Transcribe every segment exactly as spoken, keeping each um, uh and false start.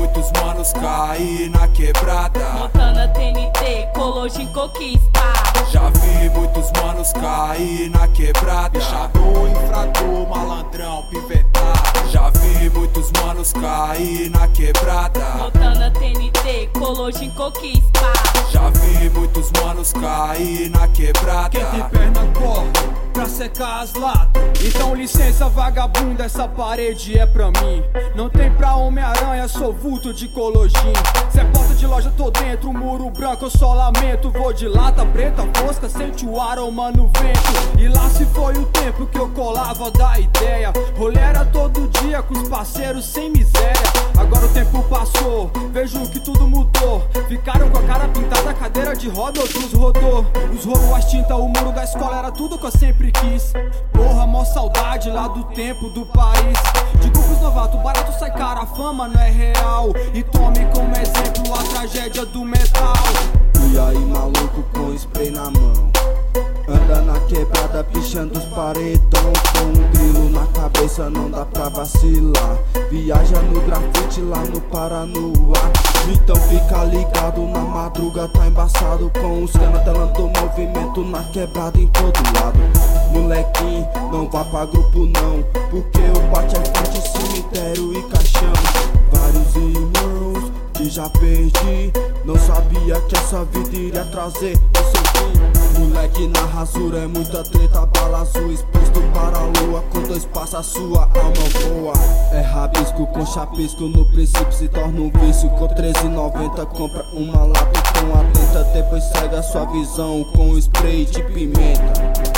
muitos manos cair na quebrada. Montana, T N T, Cologin, Conquista. Já vi muitos manos cair na quebrada. Pichador, infrator, malandrão, pivetado. Já vi muitos manos cair na quebrada. Montana, T N T, Cologin, Conquista. Já vi muitos manos cair na quebrada. Quem tem perna corre pra secar as latas. Então licença vagabunda, essa parede é pra mim. Não tem pra Homem-Aranha, sou vulto de Cologin. Cê é porta de loja, tô dentro, muro branco, eu só lamento. Vou de lata preta, fosca, sente o aroma no vento. E lá se foi o tempo que eu colava da ideia. Rolê era todo dia com os parceiros sem miséria. Agora o tempo passou, vejo que tudo mudou. Ficaram com a cara pintada, cadeira de roda, outros rodou. Os rolos, as tintas, o muro da escola era tudo que eu sempre quis. Porra, mó saudade lá do tempo do país. De grupos novatos, barato sai cara, a fama não é real. E tome como exemplo a tragédia do metal. E aí maluco com spray na mão, anda na quebrada pichando os paredão. Com um grilo na cabeça não dá pra vacilar. Viaja no grafite lá no Paranoá. Então fica ligado, na madruga tá embaçado. Com os canas telando movimento na quebrada em todo lado. Molequinho, não vá pra grupo não, porque o bate é forte, cemitério e caixão. Vários irmãos que já perdi, não sabia que essa vida iria trazer o seu fim. Moleque na rasura é muita treta, bala azul exposto para a lua. Com dois passos a sua alma voa. É rabisco com chapisco, no princípio se torna um vício. Com treze e noventa compra uma lata com atenta. Depois segue a sua visão com spray de pimenta.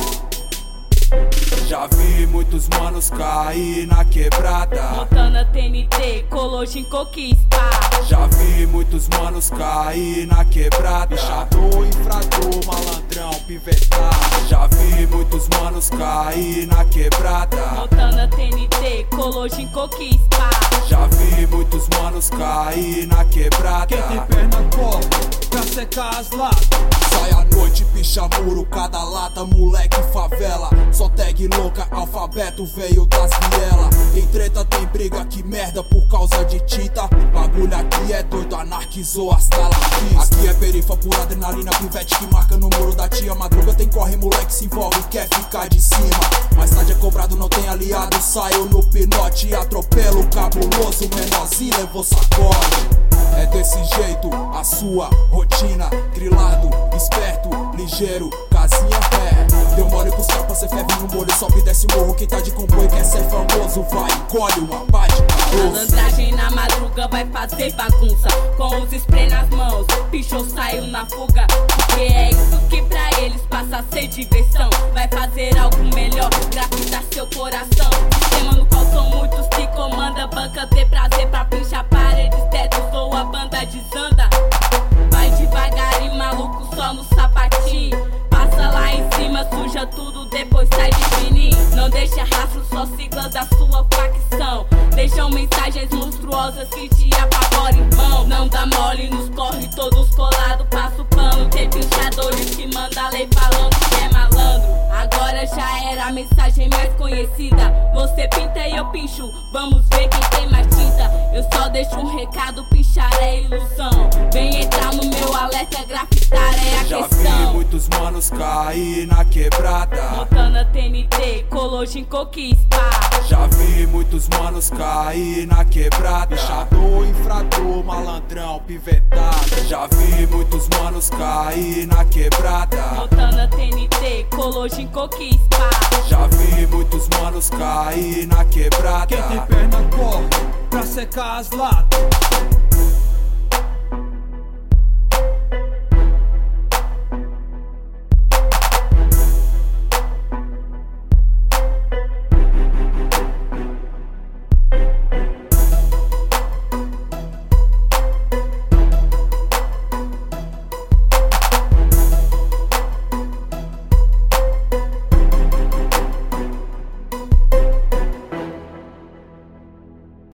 Já vi muitos manos cair na quebrada. Montana, T N T, Cologin, Conquista. Já vi muitos manos cair na quebrada. Pichador, infrator, malandrão, pivetado. Já vi muitos manos cair na quebrada. Montana, T N T, Cologin, Conquista. Já vi muitos manos cair na quebrada. Quem tem perna corre pra secar as latas. Sai à noite, picha muro, cada lata, moleque favela. Só tag louca, alfabeto veio das viela. Tem treta, tem briga, que merda por causa de tinta. Bagulho aqui é doido, anarquizou as talafis. Aqui é perifa, pura adrenalina, pivete que marca no muro da tia. Madruga tem corre, moleque se envolve, quer ficar de cima. Mais tarde é cobrado, não tem aliado. Saiu no pinote, atropelo cabuloso. Menorzinho levou sacode. É desse jeito a sua rotina. Trilado, esperto, ligeiro, casinha é. Deu mole pros capas, cê ferve no molho. Sobe e desce o morro, quem tá de comboio quer ser famoso. Vai, colhe uma pá de caroço. Malandragem na madruga vai fazer bagunça. Com os spray nas mãos, pichou, saiu na fuga. Porque é isso que pra eles passa a ser diversão. Vai fazer algo melhor, grafitar seu coração. Sistema no qual são muitos que comanda. Banca ter prazer pra pinchar paredes, teto, sou a banda desanda. Vai devagarinho, maluco só no sapatinho. Passa lá em cima, suja tudo, depois sai de fininho. Não deixa rastro, só siglas da sua facção. Deixam mensagens monstruosas que te apavoram, irmão. Não dá mole, nos corre todos colados, passa o pano. Tem pinchadores que manda a lei falando que é malandro. Agora já era a mensagem mais conhecida. Você pinta e eu pincho, vamos ver quem tem mais tinta. Eu só deixo um recado, pinchar é ilusão. Vem entrar no meu alerta, grafitar é a Já questão. vi muitos manos cair na quebrada. Montana, T N T, Cologin, Conquista. Já vi muitos manos cair na quebrada. Pichador, infrator, malandrão, pivetado. Já vi muitos manos cair na quebrada. Montana, T N T, Cologin, Conquista. Já vi muitos manos cair na quebrada. Quem tem perna corre pra secar as latas.